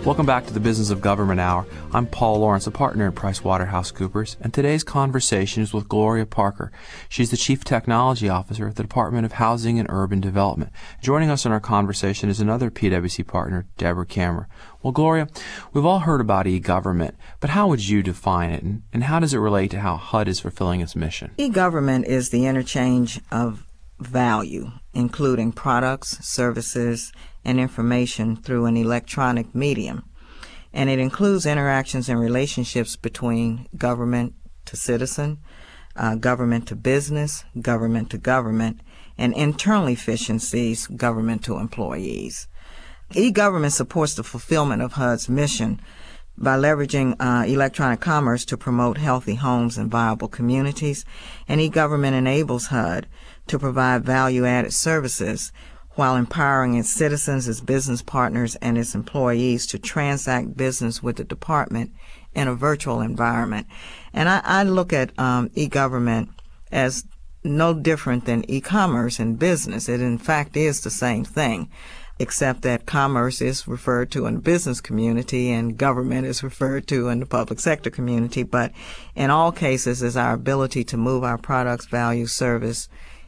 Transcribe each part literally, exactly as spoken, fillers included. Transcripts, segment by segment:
Welcome back to the Business of Government Hour. I'm Paul Lawrence, a partner at PricewaterhouseCoopers, and today's conversation is with Gloria Parker. She's the Chief Technology Officer at the Department of Housing and Urban Development. Joining us in our conversation is another P W C partner, Deborah Kammerer. Well, Gloria, we've all heard about e-government, but how would you define it, and, and how does it relate to how H U D is fulfilling its mission? E-government is the interchange of value, including products, services, and information through an electronic medium. And it includes interactions and relationships between government to citizen, uh, government to business, government to government, and internal efficiencies, government to employees. E-government supports the fulfillment of H U D's mission by leveraging uh, electronic commerce to promote healthy homes and viable communities, and e-government enables H U D to provide value-added services while empowering its citizens, its business partners, and its employees to transact business with the department in a virtual environment. And I, I look at um, e-government as no different than e-commerce in business. It, in fact, is the same thing, except that commerce is referred to in the business community and government is referred to in the public sector community. But in all cases, is our ability to move our products, value, service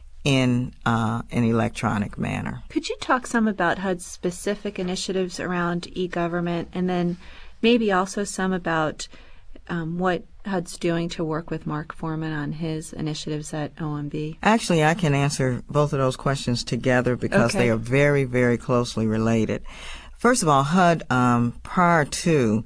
in uh, an electronic manner. Could you talk some about H U D's specific initiatives around e-government, and then maybe also some about um, what H U D's doing to work with Mark Foreman on his initiatives at O M B? Actually, I can answer both of those questions together because okay. they are very, very closely related. First of all, H U D, um, prior to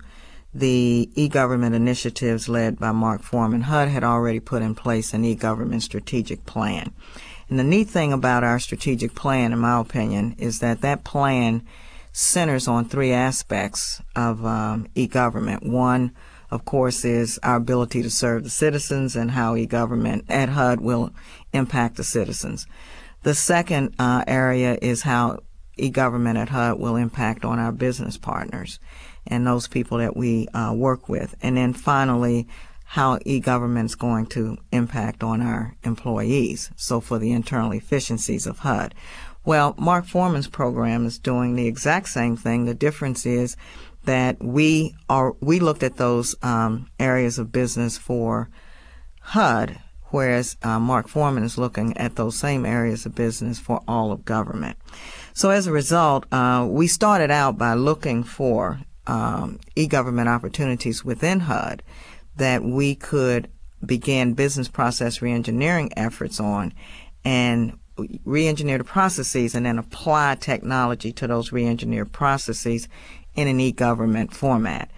the e-government initiatives led by Mark Foreman, H U D had already put in place an e-government strategic plan. And the neat thing about our strategic plan, in my opinion, is that that plan centers on three aspects of um, e-government. One, of course, is our ability to serve the citizens and how e-government at H U D will impact the citizens. The second uh, area is how e-government at H U D will impact on our business partners and those people that we uh, work with. And then finally, how e-government is going to impact on our employees, so for the internal efficiencies of H U D. Well, Mark Foreman's program is doing the exact same thing. The difference is that we are we looked at those um, areas of business for H U D, whereas uh, Mark Foreman is looking at those same areas of business for all of government. So as a result, uh, we started out by looking for um, e-government opportunities within H U D that we could begin business process reengineering efforts on and re-engineer the processes and then apply technology to those re-engineered processes in an e-government format.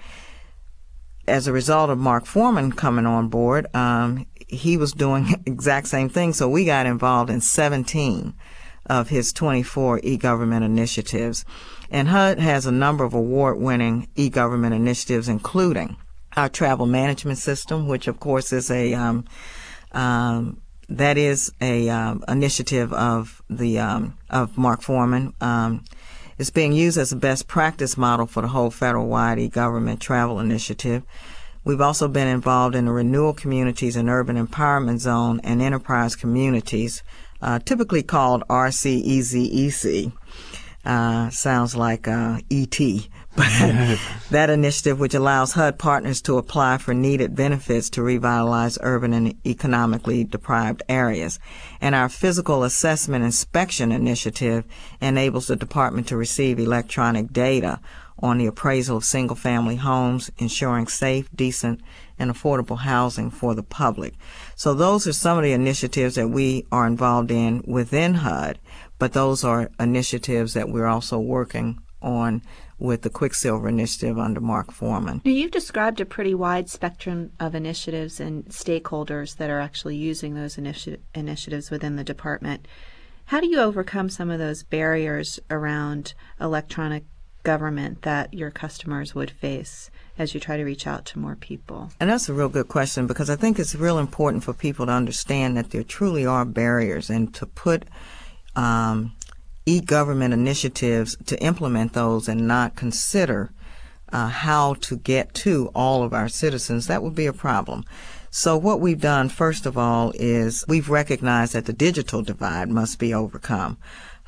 As a result of Mark Foreman coming on board, um, he was doing the exact same thing, so we got involved in seventeen of his twenty-four e-government initiatives. And H U D has a number of award-winning e-government initiatives, including our travel management system, which of course is a um, um, that is a um, initiative of the um, of Mark Foreman. Um, it's being used as a best practice model for the whole federal-wide e-government travel initiative. We've also been involved in the renewal communities and urban empowerment zone and enterprise communities, uh, typically called R C E Z E C. Uh, sounds like uh, E T But that initiative, which allows H U D partners to apply for needed benefits to revitalize urban and economically deprived areas. And our physical assessment inspection initiative enables the department to receive electronic data on the appraisal of single-family homes, ensuring safe, decent, and affordable housing for the public. So those are some of the initiatives that we are involved in within H U D, but those are initiatives that we're also working on with the Quicksilver Initiative under Mark Foreman. Now, you've described a pretty wide spectrum of initiatives and stakeholders that are actually using those initi- initiatives within the department. How do you overcome some of those barriers around electronic government that your customers would face as you try to reach out to more people? And that's a real good question, because I think it's real important for people to understand that there truly are barriers, and to put um, e-government initiatives, to implement those and not consider uh, how to get to all of our citizens, that would be a problem. So what we've done, first of all, is we've recognized that the digital divide must be overcome.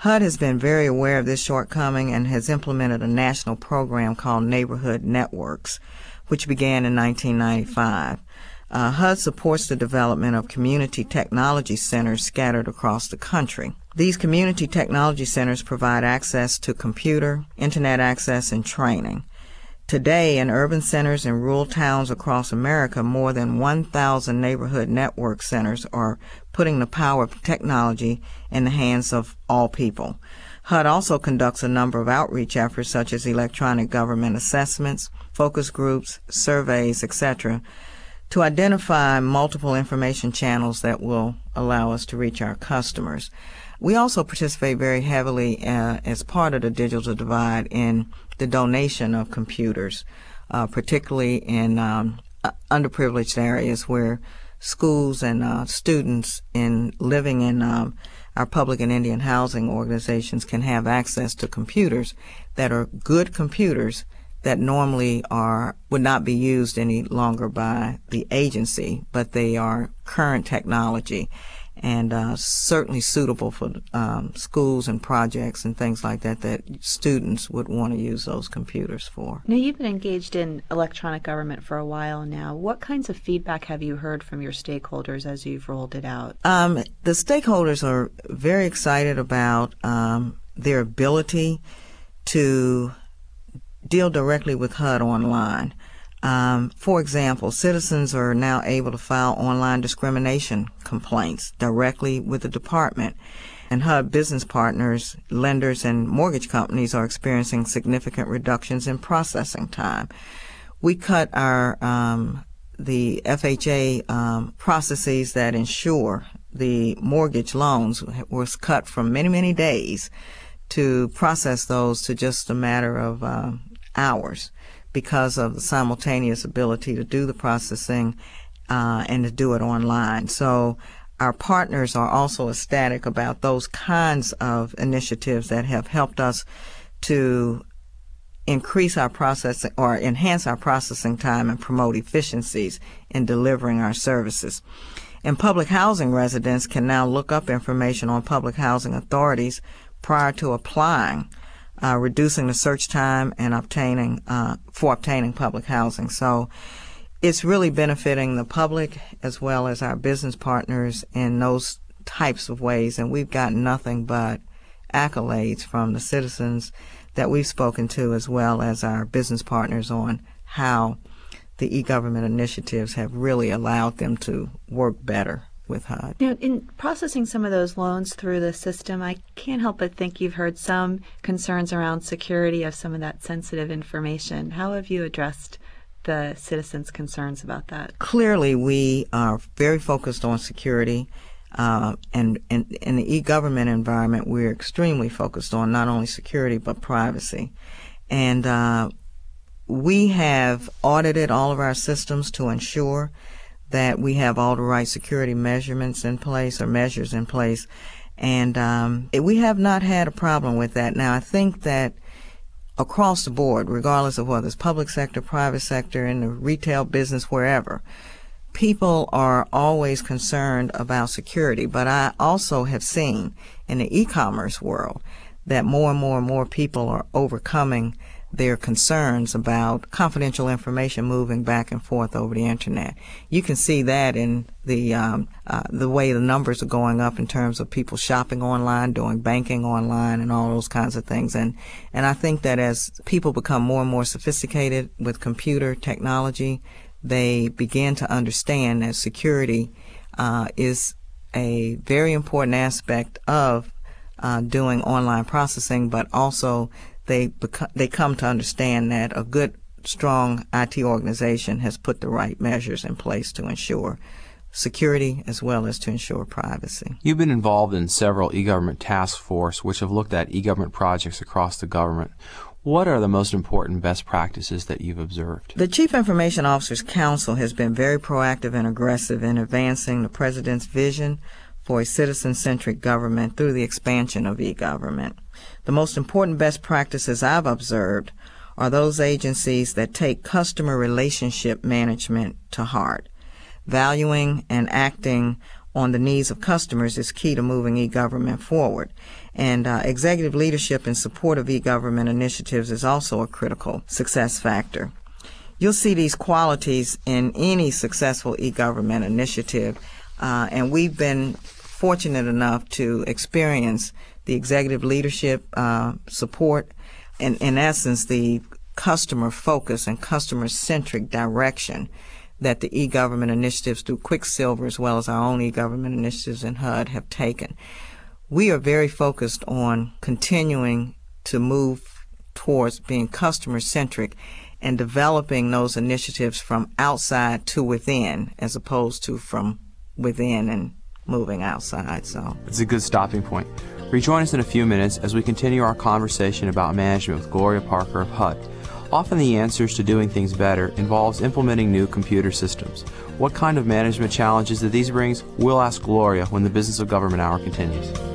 H U D has been very aware of this shortcoming and has implemented a national program called Neighborhood Networks, which began in nineteen ninety-five. Uh, H U D supports the development of community technology centers scattered across the country. These community technology centers provide access to computer, internet access, and training. Today, in urban centers and rural towns across America, more than one thousand neighborhood network centers are putting the power of technology in the hands of all people. H U D also conducts a number of outreach efforts such as electronic government assessments, focus groups, surveys, et cetera, to identify multiple information channels that will allow us to reach our customers. We also participate very heavily uh, as part of the digital divide in the donation of computers, uh, particularly in um, underprivileged areas where schools and uh, students in living in um, our public and Indian housing organizations can have access to computers that are good computers that normally are would not be used any longer by the agency, but they are current technology and uh, certainly suitable for um, schools and projects and things like that that students would want to use those computers for. Now, you've been engaged in electronic government for a while now. What kinds of feedback have you heard from your stakeholders as you've rolled it out? Um, the stakeholders are very excited about um, their ability to deal directly with H U D online. Um, for example, citizens are now able to file online discrimination complaints directly with the department, and H U D business partners, lenders, and mortgage companies are experiencing significant reductions in processing time. We cut our um, the F H A um, processes that ensure the mortgage loans was cut from many, many days to process those to just a matter of uh, hours, because of the simultaneous ability to do the processing uh, and to do it online. So our partners are also ecstatic about those kinds of initiatives that have helped us to increase our processing or enhance our processing time and promote efficiencies in delivering our services. And public housing residents can now look up information on public housing authorities prior to applying, Uh, reducing the search time and obtaining uh, for obtaining public housing. So it's really benefiting the public as well as our business partners in those types of ways, and we've gotten nothing but accolades from the citizens that we've spoken to as well as our business partners on how the e-government initiatives have really allowed them to work better with H U D. Now, in processing some of those loans through the system, I can't help but think you've heard some concerns around security of some of that sensitive information. How have you addressed the citizens' concerns about that? Clearly, we are very focused on security, uh, and, and in the e-government environment, we're extremely focused on not only security but privacy. And uh, we have audited all of our systems to ensure that we have all the right security measurements in place or measures in place, and um, we have not had a problem with that. Now, I think that across the board, regardless of whether it's public sector, private sector, in the retail business, wherever, people are always concerned about security. But I also have seen in the e-commerce world that more and more and more people are overcoming their concerns about confidential information moving back and forth over the internet. You can see that in the um, uh, the way the numbers are going up in terms of people shopping online, doing banking online, and all those kinds of things. And and I think that as people become more and more sophisticated with computer technology, they begin to understand that security uh, is a very important aspect of uh, doing online processing, but also They beco- they come to understand that a good, strong I T organization has put the right measures in place to ensure security as well as to ensure privacy. You've been involved in several e-government task force which have looked at e-government projects across the government. What are the most important best practices that you've observed? The Chief Information Officers Council has been very proactive and aggressive in advancing the President's vision for a citizen-centric government through the expansion of e-government. The most important best practices I've observed are those agencies that take customer relationship management to heart, valuing and acting on the needs of customers is key to moving e-government forward. And uh, executive leadership in support of e-government initiatives is also a critical success factor. You'll see these qualities in any successful e-government initiative, uh, and we've been fortunate enough to experience the executive leadership uh, support, and in essence, the customer focus and customer-centric direction that the e-government initiatives through Quicksilver as well as our own e-government initiatives in H U D have taken. We are very focused on continuing to move towards being customer-centric and developing those initiatives from outside to within as opposed to from within and moving outside. So it's a good stopping point. Rejoin us in a few minutes as we continue our conversation about management with Gloria Parker of H U D. Often the answers to doing things better involves implementing new computer systems. What kind of management challenges do these bring? We'll ask Gloria when the Business of Government Hour continues.